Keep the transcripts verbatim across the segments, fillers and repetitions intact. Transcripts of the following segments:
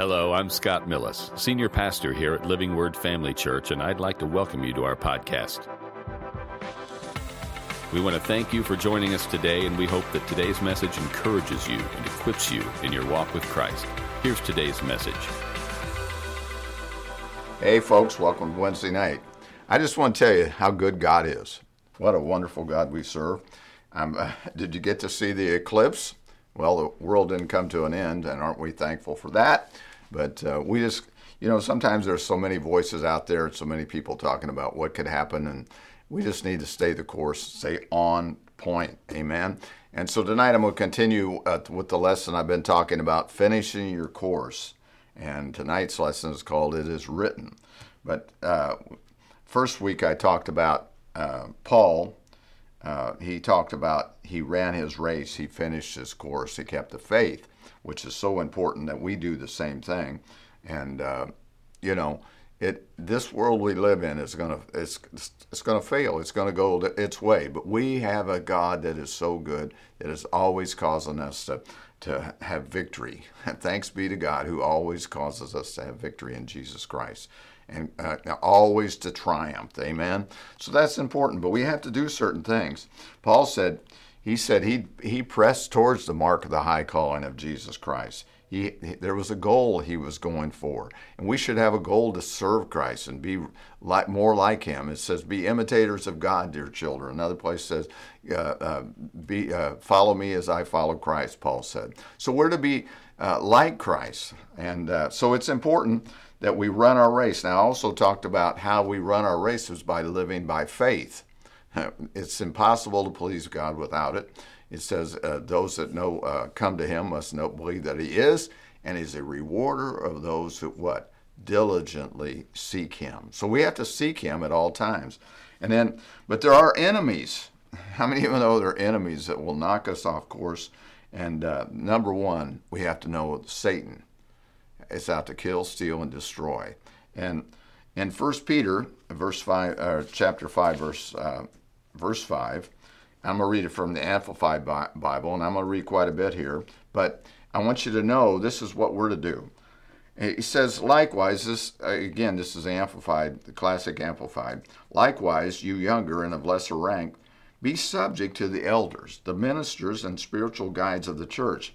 Hello, I'm Scott Millis, Senior Pastor here at Living Word Family Church, and I'd like to welcome you to our podcast. We want to thank you for joining us today, and we hope that today's message encourages you and equips you in your walk with Christ. Here's today's message. Hey folks, welcome to Wednesday night. I just want to tell you how good God is. What a wonderful God we serve. Um, uh, did you get to see the eclipse? Well, the world didn't come to an end, and aren't we thankful for that? But uh, we just, you know, sometimes there's so many voices out there, and so many people talking about what could happen, and we just need to stay the course, stay on point. Amen. And so tonight I'm going to continue uh, with the lesson I've been talking about, finishing your course. And tonight's lesson is called It Is Written. But uh, first week I talked about uh, Paul. Uh, he talked about he ran his race, he finished his course, he kept the faith, which is so important that we do the same thing. And uh, you know, it this world we live in is gonna it's it's gonna fail. It's gonna go its way. But we have a God that is so good that is always causing us to to have victory. And thanks be to God who always causes us to have victory in Jesus Christ. And uh, always to triumph, amen? So that's important, but we have to do certain things. Paul said, he said he he pressed towards the mark of the high calling of Jesus Christ. He, he There was a goal he was going for, and we should have a goal to serve Christ and be like, more like him. It says, be imitators of God, dear children. Another place says, uh, uh, be uh, follow me as I follow Christ, Paul said. So we're to be uh, like Christ, and uh, so it's important that we run our race. Now, I also talked about how we run our races by living by faith. It's impossible to please God without it. It says, uh, those that know uh, come to him must know, believe that he is, and is a rewarder of those who, what? Diligently seek him. So we have to seek him at all times. And then, but there are enemies. How many of you know there are enemies that will knock us off course? And uh, number one, we have to know Satan. It's out to kill, steal, and destroy. And in First Peter, verse five, uh, chapter five, verse uh, verse five, I'm going to read it from the Amplified Bible, and I'm going to read quite a bit here. But I want you to know this is what we're to do. He says, likewise, this again, this is Amplified, the classic Amplified. Likewise, you younger and of lesser rank, be subject to the elders, the ministers and spiritual guides of the church,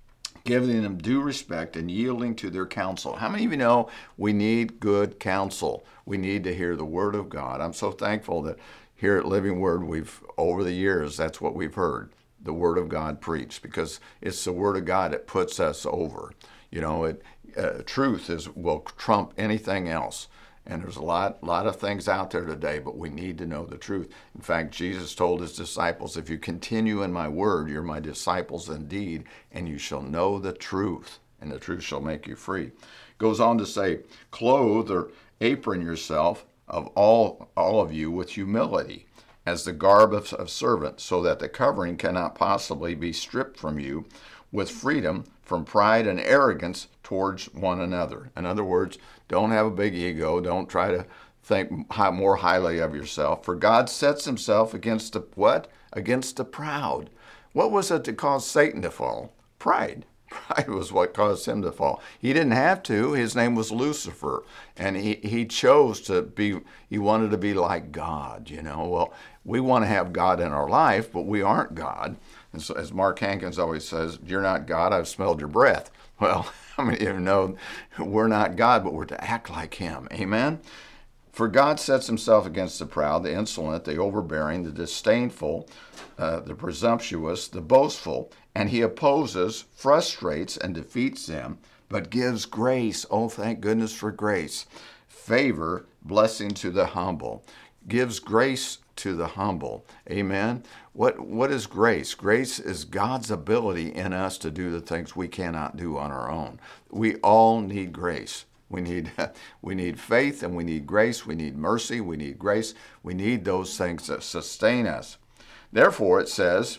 giving them due respect and yielding to their counsel. How many of you know we need good counsel? We need to hear the Word of God. I'm so thankful that here at Living Word, we've, over the years, that's what we've heard, the Word of God preached, because it's the Word of God that puts us over. You know, it, uh, truth is will trump anything else. And there's a lot, lot of things out there today, but we need to know the truth. In fact, Jesus told his disciples, if you continue in my word, you're my disciples indeed, and you shall know the truth, and the truth shall make you free. Goes on to say, clothe or apron yourself of all, all of you with humility, as the garb of, of servants, so that the covering cannot possibly be stripped from you, with freedom from pride and arrogance towards one another. In other words, don't have a big ego. Don't try to think high, more highly of yourself. For God sets himself against the what? Against the proud. What was it that caused Satan to fall? Pride. Pride was what caused him to fall. He didn't have to. His name was Lucifer. And he, he chose to be, he wanted to be like God, you know. Well, we want to have God in our life, but we aren't God. And so, as Mark Hankins always says, you're not God, I've smelled your breath. Well, how many of you know we're not God, but we're to act like him? Amen? For God sets himself against the proud, the insolent, the overbearing, the disdainful, uh, the presumptuous, the boastful, and he opposes, frustrates, and defeats them, but gives grace. Oh, thank goodness for grace. Favor, blessing to the humble. Gives grace to the humble. Amen. What what is grace? Grace is God's ability in us to do the things we cannot do on our own. We all need grace. We need we need faith, and we need grace. We need mercy. We need grace. We need those things that sustain us. Therefore, it says,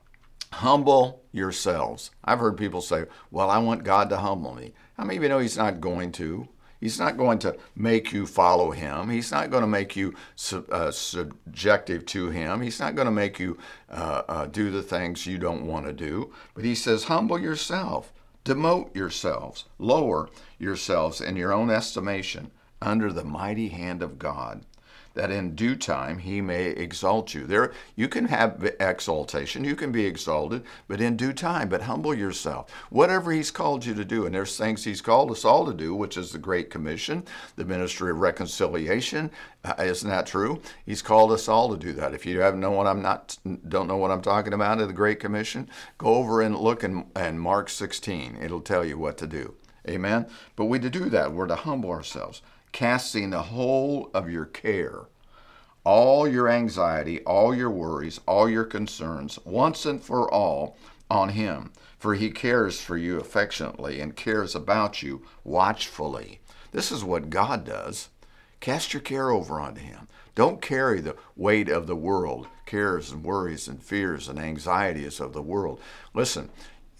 humble yourselves. I've heard people say, well, I want God to humble me. How many of you know he's not going to? He's not going to make you follow him. He's not going to make you sub, uh, subjective to him. He's not going to make you uh, uh, do the things you don't want to do. But he says, humble yourself. Demote yourselves, lower yourselves in your own estimation under the mighty hand of God, that in due time he may exalt you. There, you can have exaltation, you can be exalted, but in due time, but humble yourself. Whatever he's called you to do, and there's things he's called us all to do, which is the Great Commission, the ministry of reconciliation. Uh, isn't that true? He's called us all to do that. If you haven't know what I'm not, don't know what I'm talking about in the Great Commission, go over and look in, in Mark sixteen. It'll tell you what to do. Amen? But we to do that, we're to humble ourselves, casting the whole of your care, all your anxiety, all your worries, all your concerns, once and for all, on him. For he cares for you affectionately and cares about you watchfully. This is what God does. Cast your care over onto him. Don't carry the weight of the world, cares and worries and fears and anxieties of the world. Listen,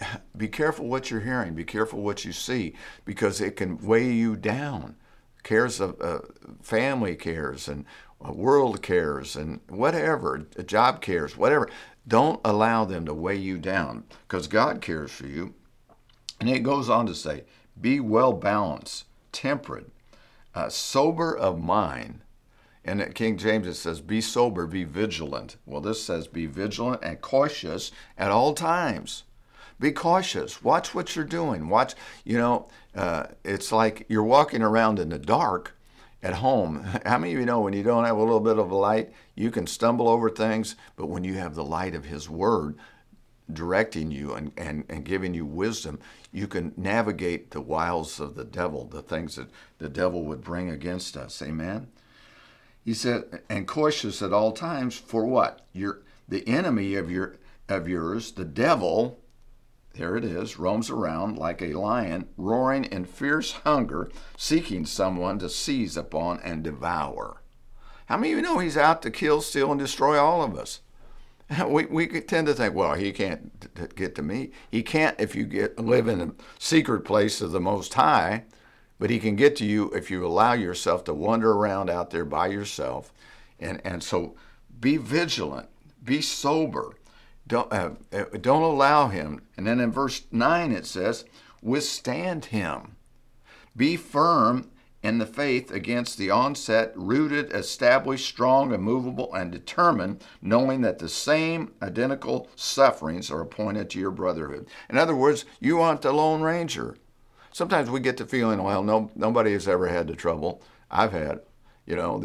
be careful what you're hearing. Be careful what you see, because it can weigh you down. Cares of uh, family cares and uh, world cares and whatever, job cares, whatever. Don't allow them to weigh you down, because God cares for you. And it goes on to say, be well balanced, temperate, uh, sober of mind. And at King James it says, be sober, be vigilant. Well, this says be vigilant and cautious at all times. Be cautious. Watch what you're doing. Watch, you know, uh, it's like you're walking around in the dark at home. How many of you know when you don't have a little bit of a light, you can stumble over things, but when you have the light of his word directing you and, and, and giving you wisdom, you can navigate the wiles of the devil, the things that the devil would bring against us. Amen? He said, and cautious at all times for what? Your, the enemy of your of yours, the devil, there it is, roams around like a lion, roaring in fierce hunger, seeking someone to seize upon and devour. How many of you know he's out to kill, steal, and destroy all of us? We we tend to think, well, he can't t- t- get to me. He can't if you get live in a secret place of the Most High, but he can get to you if you allow yourself to wander around out there by yourself. And, and so be vigilant, be sober. Don't, uh, don't allow him. And then in verse nine it says, withstand him. Be firm in the faith against the onset, rooted, established, strong, immovable, and determined, knowing that the same identical sufferings are appointed to your brotherhood. In other words, you aren't the Lone Ranger. Sometimes we get the feeling, well, no, nobody has ever had the trouble I've had. You know,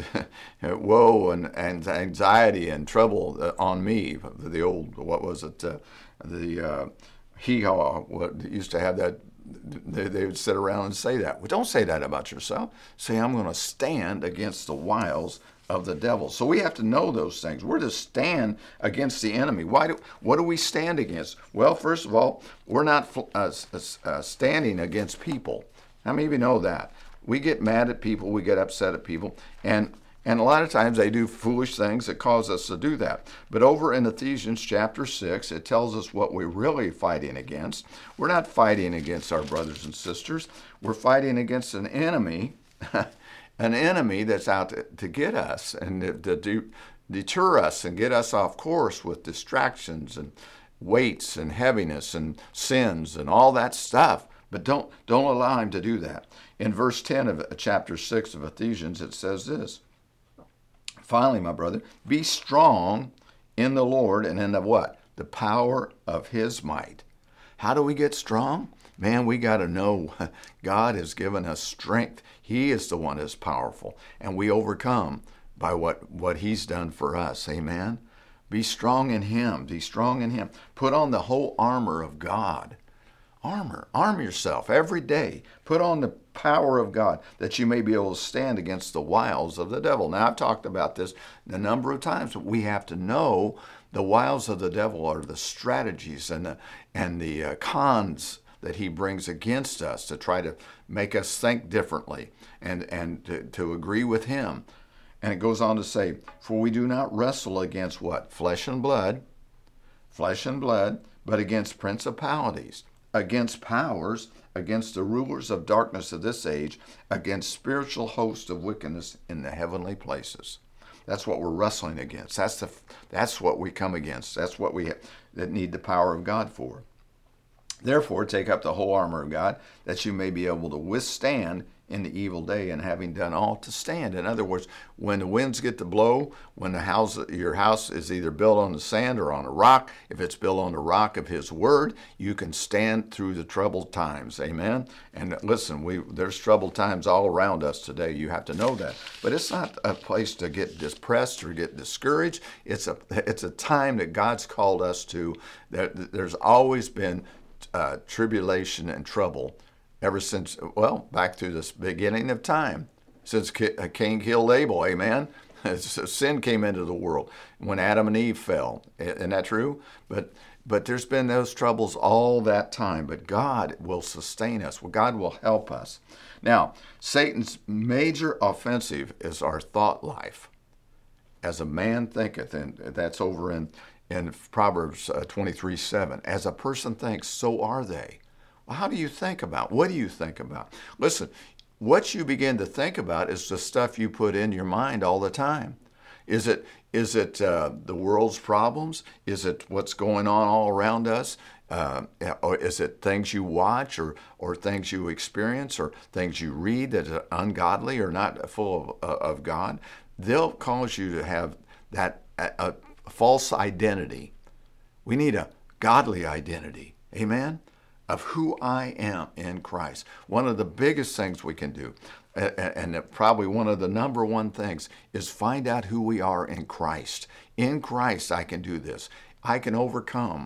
woe and, and anxiety and trouble on me. The old, what was it, uh, the uh, hee-haw, what used to have that, they, they would sit around and say that. Well, don't say that about yourself. Say, I'm going to stand against the wiles of the devil. So we have to know those things. We're to stand against the enemy. Why do, what do we stand against? Well, first of all, we're not uh, uh, standing against people. How many of you know that? We get mad at people, we get upset at people, and and a lot of times they do foolish things that cause us to do that. But over in Ephesians chapter six, it tells us what we're really fighting against. We're not fighting against our brothers and sisters. We're fighting against an enemy, an enemy that's out to, to get us and to, to do, deter us and get us off course with distractions and weights and heaviness and sins and all that stuff. But don't don't allow him to do that. In verse ten of chapter six of Ephesians, it says this. Finally, my brother, be strong in the Lord and in the what? The power of his might. How do we get strong? Man, we got to know God has given us strength. He is the one that's powerful. And we overcome by what, what he's done for us. Amen? Be strong in him. Be strong in him. Put on the whole armor of God. Armor. Arm yourself every day. Put on the power of God that you may be able to stand against the wiles of the devil. Now, I've talked about this a number of times, but we have to know the wiles of the devil are the strategies and the, and the uh, cons that he brings against us to try to make us think differently and, and to, to agree with him. And it goes on to say, for we do not wrestle against what? Flesh and blood, flesh and blood, but against principalities, against powers, against the rulers of darkness of this age, against spiritual hosts of wickedness in the heavenly places. That's what we're wrestling against. That's the that's what we come against. That's what we that need the power of God for. Therefore, take up the whole armor of God, that you may be able to withstand in the evil day, and having done all, to stand. In other words, when the winds get to blow, when the house, your house is either built on the sand or on a rock, if it's built on the rock of His Word, you can stand through the troubled times. Amen? And listen, we there's troubled times all around us today. You have to know that. But it's not a place to get depressed or get discouraged. It's a, it's a time that God's called us to. That there's always been uh, tribulation and trouble ever since, well, back to the beginning of time, since Cain killed Abel, amen? Sin came into the world when Adam and Eve fell. Isn't that true? But but there's been those troubles all that time. But God will sustain us. Well, God will help us. Now, Satan's major offensive is our thought life. As a man thinketh, and that's over in, in Proverbs twenty-three seven. As a person thinks, so are they. Well, how do you think about? What do you think about? Listen, what you begin to think about is the stuff you put in your mind all the time. Is it is it uh, the world's problems? Is it what's going on all around us? Uh, or is it things you watch, or or things you experience, or things you read that are ungodly or not full of, uh, of God? They'll cause you to have that a, a false identity. We need a godly identity. Amen? Of who I am in Christ. One of the biggest things we can do, and probably one of the number one things, is find out who we are in Christ. In Christ, I can do this. I can overcome.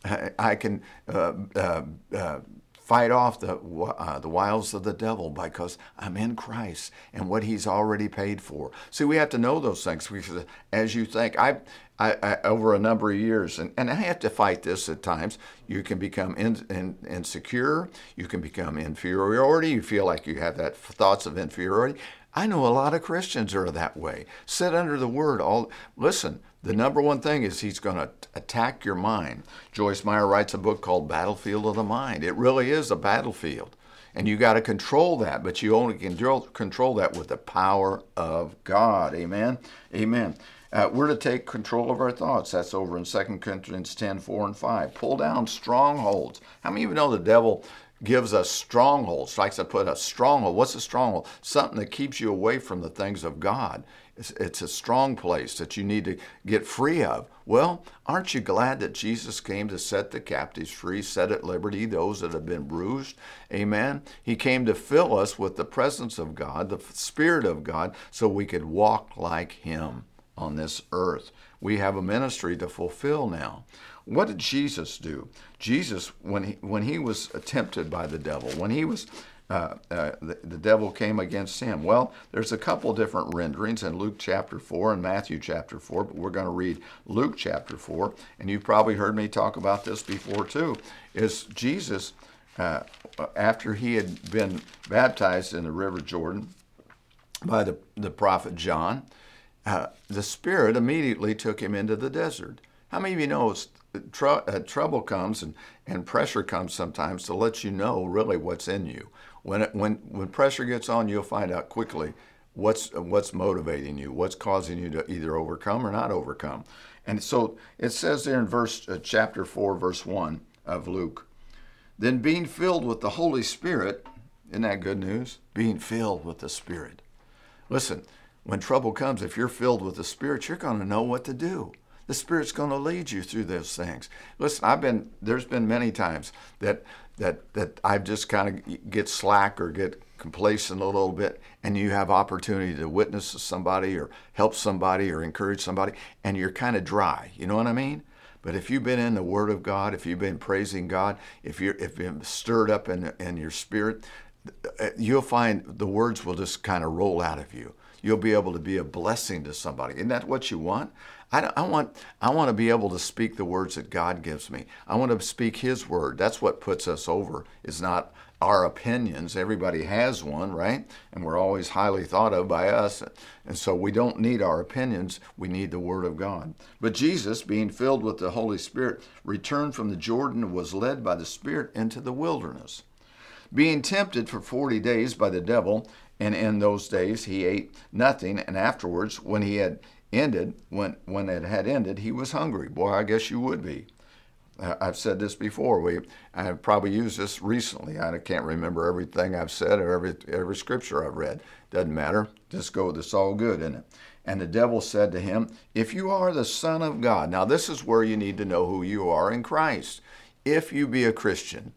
I can uh, uh, uh, fight off the uh, the wiles of the devil because I'm in Christ and what He's already paid for. See, we have to know those things because as you think, I, I, I over a number of years, and, and I have to fight this at times, you can become in, in, insecure, you can become inferiority, you feel like you have that thoughts of inferiority. I know a lot of Christians are that way. Sit under the Word. All Listen, the number one thing is he's going to attack your mind. Joyce Meyer writes a book called Battlefield of the Mind. It really is a battlefield. And you got to control that, but you only can control that with the power of God. Amen? Amen. Uh, we're to take control of our thoughts. That's over in Second Corinthians ten, four and five. Pull down strongholds. How many of you know the devil gives us strongholds, likes to put a stronghold? What's a stronghold? Something that keeps you away from the things of God. It's, it's a strong place that you need to get free of. Well, aren't you glad that Jesus came to set the captives free, set at liberty those that have been bruised? Amen. He came to fill us with the presence of God, the Spirit of God, so we could walk like Him on this earth. We have a ministry to fulfill now. What did Jesus do? Jesus, when he, when he was tempted by the devil, when he was, uh, uh, the, the devil came against him. Well, there's a couple different renderings in Luke chapter four and Matthew chapter four, but we're going to read Luke chapter four, and you've probably heard me talk about this before too, is Jesus, uh, after he had been baptized in the River Jordan by the, the prophet John, uh, the Spirit immediately took him into the desert. How many of you know tr- uh, trouble comes and, and pressure comes sometimes to let you know really what's in you? When it, when when pressure gets on, you'll find out quickly what's what's motivating you, what's causing you to either overcome or not overcome. And so it says there in verse uh, chapter four, verse one of Luke, then being filled with the Holy Spirit, isn't that good news? Being filled with the Spirit. Listen, when trouble comes, if you're filled with the Spirit, you're going to know what to do. The Spirit's going to lead you through those things. Listen, I've been, there's been many times that that that I've just kind of get slack or get complacent a little bit, and you have opportunity to witness to somebody or help somebody or encourage somebody, and you're kind of dry. You know what I mean? But if you've been in the Word of God, if you've been praising God, if you're if you've been stirred up in in your spirit, you'll find the words will just kind of roll out of you. You'll be able to be a blessing to somebody. Isn't that what you want? I, I want I want to be able to speak the words that God gives me. I want to speak His word. That's what puts us over. It's not our opinions. Everybody has one, right? And we're always highly thought of by us. And so we don't need our opinions. We need the Word of God. But Jesus, being filled with the Holy Spirit, returned from the Jordan and was led by the Spirit into the wilderness, being tempted for forty days by the devil. And in those days he ate nothing. And afterwards, when he had ended, when, when it had ended, he was hungry. Boy, I guess you would be. I've said this before. We I've probably used this recently. I can't remember everything I've said or every every scripture I've read. Doesn't matter. Just go with it's all good, isn't it? And the devil said to him, if you are the Son of God. Now this is where you need to know who you are in Christ. If you be a Christian,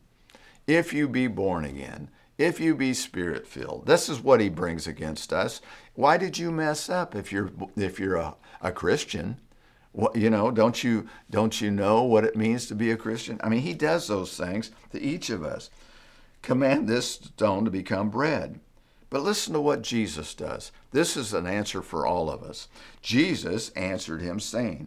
if you be born again, if you be Spirit-filled, this is what he brings against us. Why did you mess up if you're if you're a, a Christian? What, you know, don't you don't you know what it means to be a Christian? I mean, he does those things to each of us. Command this stone to become bread. But listen to what Jesus does. This is an answer for all of us. Jesus answered him saying,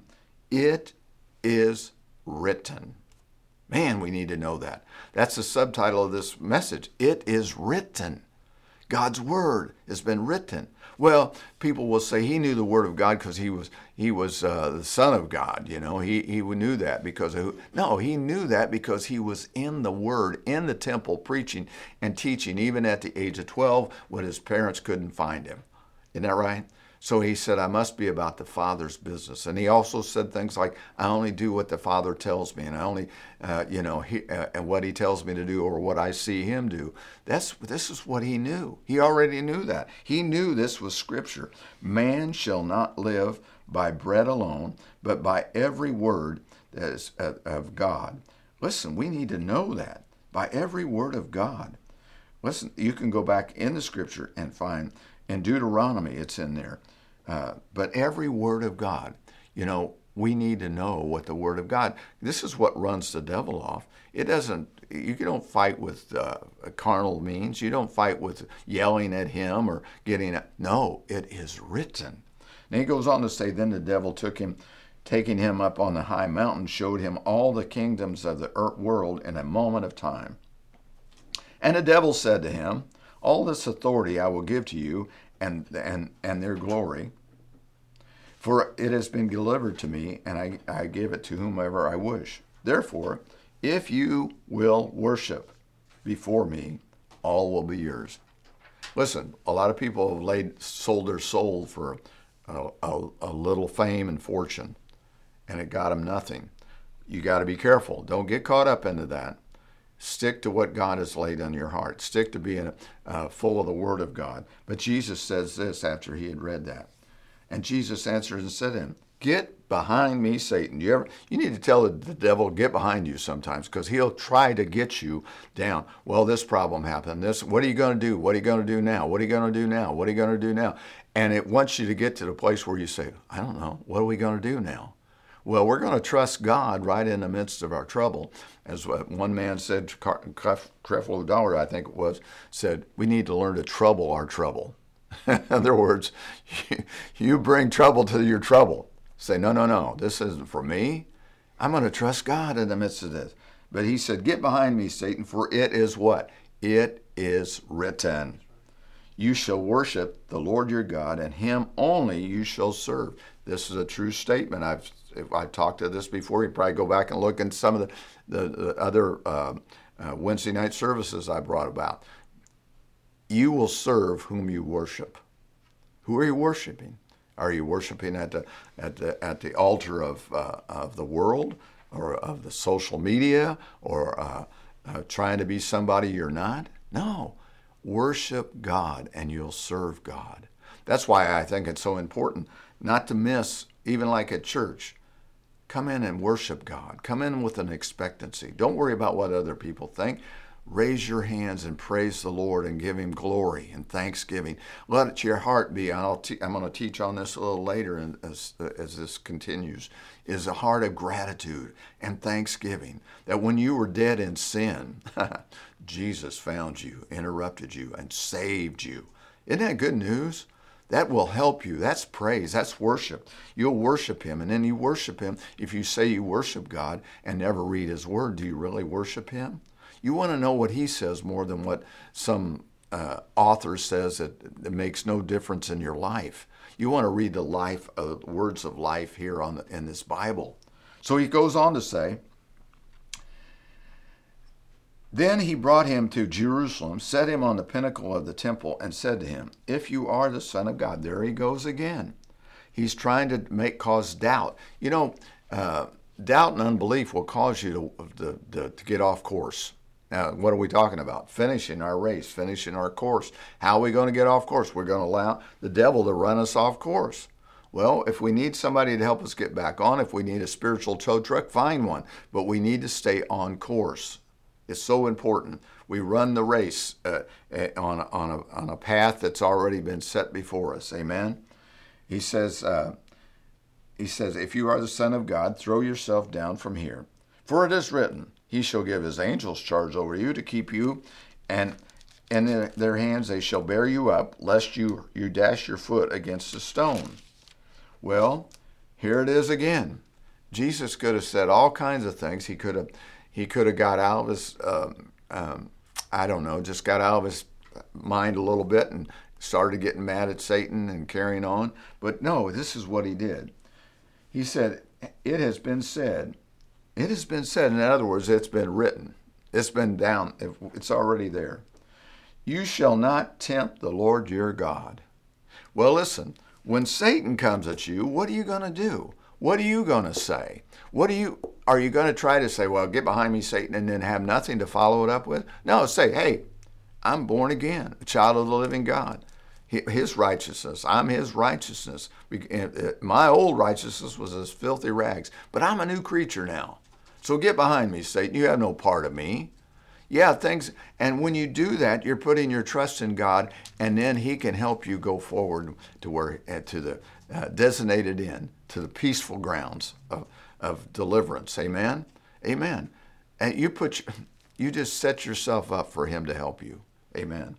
it is written. Man, we need to know that. That's the subtitle of this message. It is written. God's word has been written. Well, people will say he knew the word of God because he was he was uh, the Son of God. You know, he he knew that because of who? No, he knew that because he was in the word, in the temple, preaching and teaching, even at the age of twelve, when his parents couldn't find him. Isn't that right? So he said, I must be about the Father's business. And he also said things like, I only do what the Father tells me, and I only, uh, you know, he, uh, and what he tells me to do or what I see him do. That's This is what he knew. He already knew that. He knew this was Scripture. Man shall not live by bread alone, but by every word that is of God. Listen, we need to know that. By every word of God. Listen, you can go back in the Scripture and find, in Deuteronomy, it's in there. Uh, but every word of God, you know, we need to know what the word of God, this is what runs the devil off. It doesn't, you don't fight with uh, carnal means. You don't fight with yelling at him or getting, no, it is written. And he goes on to say, then the devil took him, taking him up on the high mountain, showed him all the kingdoms of the world in a moment of time. And the devil said to him, all this authority I will give to you, and and and their glory, for it has been delivered to me, and I, I give it to whomever I wish. Therefore, if you will worship before me, all will be yours. Listen, a lot of people have laid sold their soul for a, a, a little fame and fortune, and it got them nothing. You got to be careful. Don't get caught up into that. Stick to what God has laid on your heart. Stick to being uh, full of the Word of God. But Jesus says this after he had read that. And Jesus answered and said to him, get behind me, Satan. You ever? You need to tell the, the devil, get behind you sometimes, because he'll try to get you down. Well, this problem happened. This. What are you going to do? What are you going to do now? What are you going to do now? What are you going to do now? And it wants you to get to the place where you say, I don't know. What are we going to do now? Well, we're going to trust God right in the midst of our trouble. As one man said, Creflo Dollar, I think it was, said, we need to learn to trouble our trouble. In other words, you bring trouble to your trouble. Say, no, no, no, this isn't for me. I'm going to trust God in the midst of this. But he said, get behind me, Satan, for it is what? It is written. You shall worship the Lord your God, and him only you shall serve. This is a true statement. I've I've talked to this before. You probably go back and look at some of the, the, the other uh, uh, Wednesday night services I brought about. You will serve whom you worship. Who are you worshiping? Are you worshiping at the at the at the altar of uh, of the world, or of the social media, or uh, uh, trying to be somebody you're not? No. Worship God and you'll serve God. That's why I think it's so important not to miss, even like at church, come in and worship God. Come in with an expectancy. Don't worry about what other people think. Raise your hands and praise the Lord and give him glory and thanksgiving. Let it your heart be, and I'll te- I'm going to teach on this a little later as, as this continues, is a heart of gratitude and thanksgiving. That when you were dead in sin, Jesus found you, interrupted you, and saved you. Isn't that good news? That will help you. That's praise. That's worship. You'll worship him, and then you worship him. If you say you worship God and never read his word, do you really worship him? You want to know what he says more than what some uh, author says that it makes no difference in your life. You want to read the life, uh, words of life here on the, in this Bible. So he goes on to say, then he brought him to Jerusalem, set him on the pinnacle of the temple, and said to him, if you are the Son of God. There he goes again. He's trying to make cause doubt. You know, uh, doubt and unbelief will cause you to, to, to, to get off course. Now, what are we talking about? Finishing our race, finishing our course. How are we going to get off course? We're going to allow the devil to run us off course. Well, if we need somebody to help us get back on, if we need a spiritual tow truck, find one. But we need to stay on course. It's so important. We run the race uh, on, on, a, on a path that's already been set before us. Amen? He says, uh, he says, if you are the Son of God, throw yourself down from here. For it is written, he shall give his angels charge over you to keep you, and in their hands they shall bear you up, lest you, you dash your foot against a stone. Well, here it is again. Jesus could have said all kinds of things. He could have, he could have got out of his, um, um, I don't know, just got out of his mind a little bit and started getting mad at Satan and carrying on. But no, this is what he did. He said, it has been said, it has been said, in other words, it's been written. It's been down, it's already there. You shall not tempt the Lord your God. Well, listen, when Satan comes at you, what are you going to do? What are you going to say? What are you, are you going to try to say, well, get behind me, Satan, and then have nothing to follow it up with? No, say, hey, I'm born again, a child of the living God. His righteousness, I'm his righteousness. My old righteousness was as filthy rags, but I'm a new creature now. So get behind me, Satan. You have no part of me. Yeah, things, and when you do that, you're putting your trust in God, and then he can help you go forward to where, to the uh, designated end, to the peaceful grounds of, of deliverance. Amen? Amen. And you put, you just set yourself up for him to help you. Amen.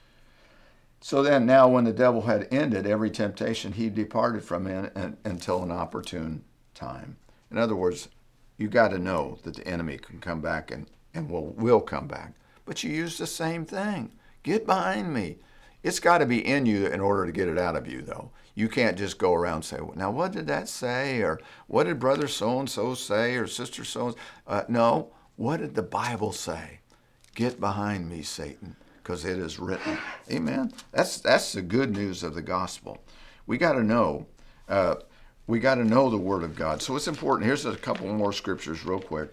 So then now when the devil had ended every temptation, he departed from it until an opportune time. In other words, you got to know that the enemy can come back and, and will, will come back. But you use the same thing. Get behind me. It's got to be in you in order to get it out of you, though. You can't just go around and say, well, now what did that say? Or what did brother so-and-so say? Or sister so-and-so? Uh, no, what did the Bible say? Get behind me, Satan, because it is written. Amen. That's that's the good news of the gospel. We got to know. Uh, we got to know the Word of God. So it's important. Here's a couple more scriptures real quick.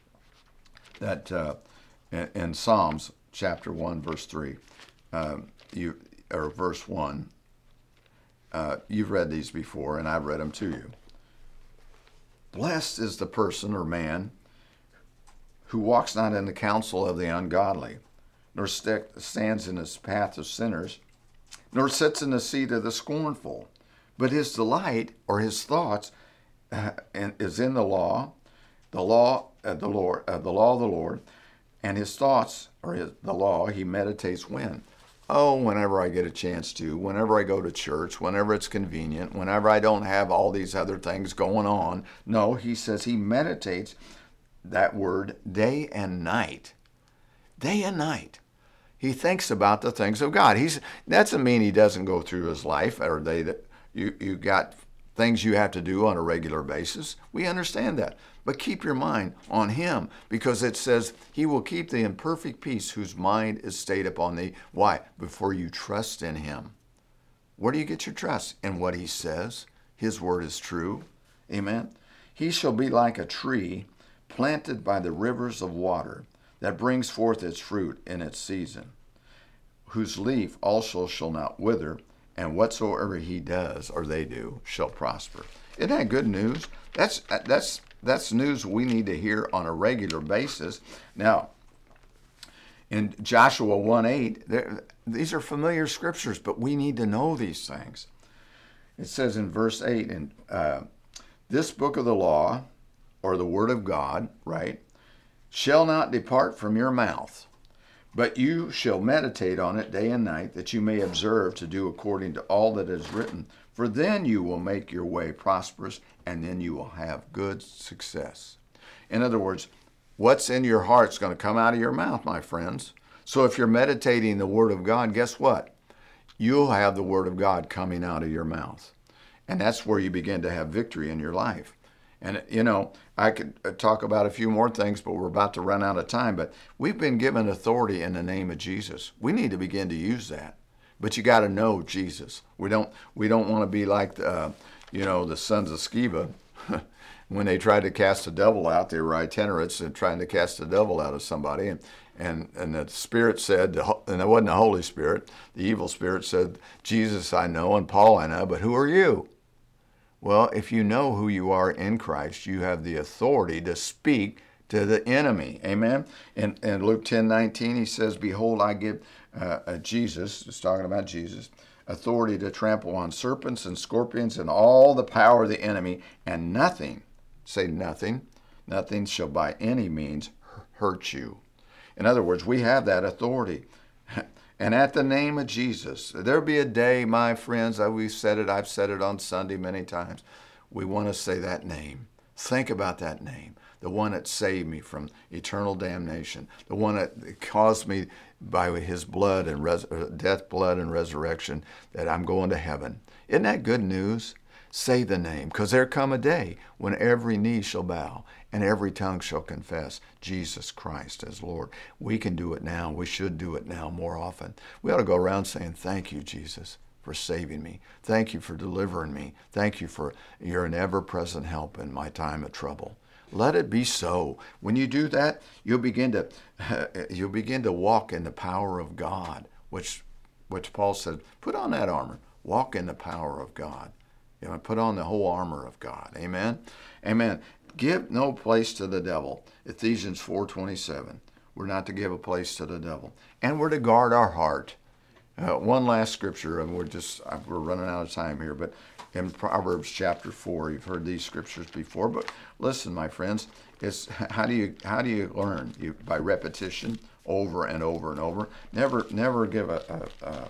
That uh, in, in Psalms chapter one, verse three, um, you or verse one. Uh, you've read these before, and I've read them to you. Blessed is the person or man who walks not in the counsel of the ungodly, nor st- stands in the path of sinners, nor sits in the seat of the scornful. But his delight or his thoughts uh, is in the law, the law of the Lord, uh, the law of the Lord, and his thoughts or his, the law he meditates when? Oh, whenever I get a chance to, whenever I go to church, whenever it's convenient, whenever I don't have all these other things going on. No, he says he meditates that word day and night. Day and night. He thinks about the things of God. He's that doesn't mean he doesn't go through his life, or they that you you got things you have to do on a regular basis. We understand that. But keep your mind on him, because it says he will keep thee in perfect peace whose mind is stayed upon thee. Why? Before you trust in him. Where do you get your trust? In what he says. His word is true. Amen. He shall be like a tree planted by the rivers of water, that brings forth its fruit in its season, whose leaf also shall not wither, and whatsoever he does, or they do, shall prosper. Isn't that good news? That's that's that's news we need to hear on a regular basis. Now, in Joshua one eight, these are familiar scriptures, but we need to know these things. It says in verse eight, and uh, this book of the law, or the word of God, right, shall not depart from your mouth, but you shall meditate on it day and night, that you may observe to do according to all that is written. For then you will make your way prosperous, and then you will have good success. In other words, what's in your heart is going to come out of your mouth, my friends. So if you're meditating the Word of God, guess what? You'll have the Word of God coming out of your mouth. And that's where you begin to have victory in your life. And, you know, I could talk about a few more things, but we're about to run out of time. But we've been given authority in the name of Jesus. We need to begin to use that. But you got to know Jesus. We don't we don't want to be like, the, uh, you know, the sons of Sceva. when they tried to cast the devil out, they were itinerants and trying to cast the devil out of somebody. And, and, and the Spirit said, and it wasn't the Holy Spirit, the evil spirit said, Jesus I know and Paul I know, but who are you? Well, if you know who you are in Christ, you have the authority to speak to the enemy. Amen? In, in Luke ten nineteen, he says, behold, I give uh, uh, Jesus, it's talking about Jesus, authority to trample on serpents and scorpions and all the power of the enemy, and nothing, say nothing, nothing shall by any means hurt you. In other words, we have that authority. And at the name of Jesus, there'll be a day, my friends, we've said it, I've said it on Sunday many times, we want to say that name. Think about that name, the one that saved me from eternal damnation, the one that caused me by his blood and res- death, blood, and resurrection that I'm going to heaven. Isn't that good news? Say the name, because there come a day when every knee shall bow and every tongue shall confess Jesus Christ as Lord. We can do it now. We should do it now more often. We ought to go around saying, thank you, Jesus, for saving me. Thank you for delivering me. Thank you for your ever-present help in my time of trouble. Let it be so. When you do that, you'll begin to uh, you'll begin to walk in the power of God, which which Paul said, put on that armor. Walk in the power of God. You know, put on the whole armor of God. Amen? Amen. Give no place to the devil. Ephesians four twenty-seven. We're not to give a place to the devil. And we're to guard our heart. Uh, one last scripture, and we're just we're running out of time here, but in Proverbs chapter four, you've heard these scriptures before, but listen, my friends, it's how do you how do you learn? You by repetition, over and over and over. Never never give a a, a,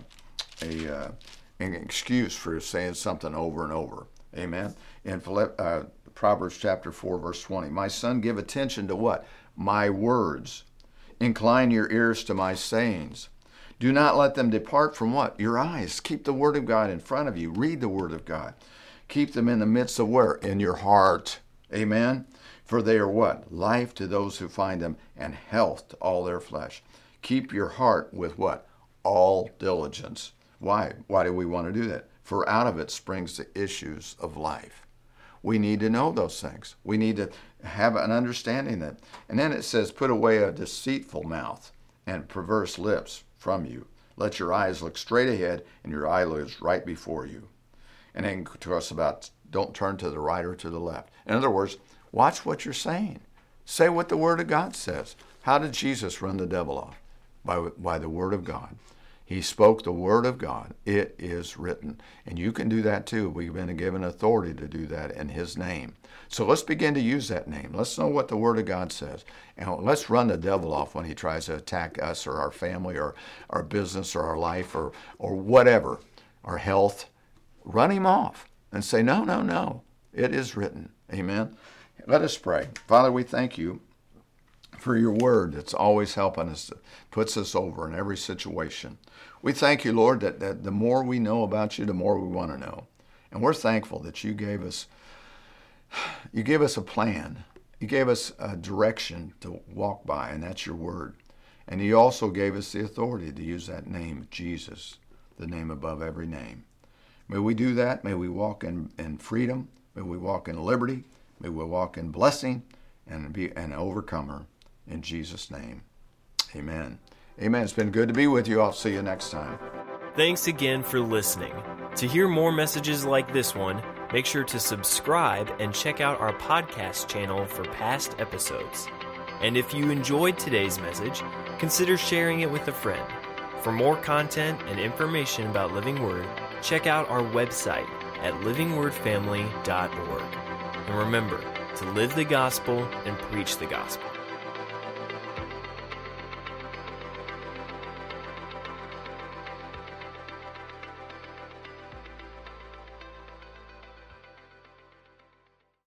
a uh, an excuse for saying something over and over. Amen. In uh, Proverbs chapter four, verse twenty, my son, give attention to what? My words. Incline your ears to my sayings. Do not let them depart from what? Your eyes. Keep the word of God in front of you. Read the word of God. Keep them in the midst of where? In your heart. Amen. For they are what? Life to those who find them, and health to all their flesh. Keep your heart with what? All diligence. Why? Why do we want to do that? For out of it springs the issues of life. We need to know those things. We need to have an understanding that. And then it says, put away a deceitful mouth and perverse lips from you. Let your eyes look straight ahead and your eyelids right before you. And then to us about don't turn to the right or to the left. In other words, watch what you're saying. Say what the Word of God says. How did Jesus run the devil off? By, by the Word of God. He spoke the Word of God. It is written. And you can do that too. We've been given authority to do that in His name. So let's begin to use that name. Let's know what the Word of God says. And let's run the devil off when he tries to attack us or our family or our business or our life or, or whatever, our health. Run him off and say, no, no, no. It is written. Amen. Let us pray. Father, we thank you for your word that's always helping us, puts us over in every situation. We thank you, Lord, that, that the more we know about you, the more we want to know. And we're thankful that you gave us, you gave us a plan. You gave us a direction to walk by, and that's your word. And you also gave us the authority to use that name, Jesus, the name above every name. May we do that. May we walk in, in freedom. May we walk in liberty. May we walk in blessing and be an overcomer. In Jesus' name, amen. Amen. It's been good to be with you. I'll see you next time. Thanks again for listening. To hear more messages like this one, make sure to subscribe and check out our podcast channel for past episodes. And if you enjoyed today's message, consider sharing it with a friend. For more content and information about Living Word, check out our website at living word family dot org. And remember to live the gospel and preach the gospel.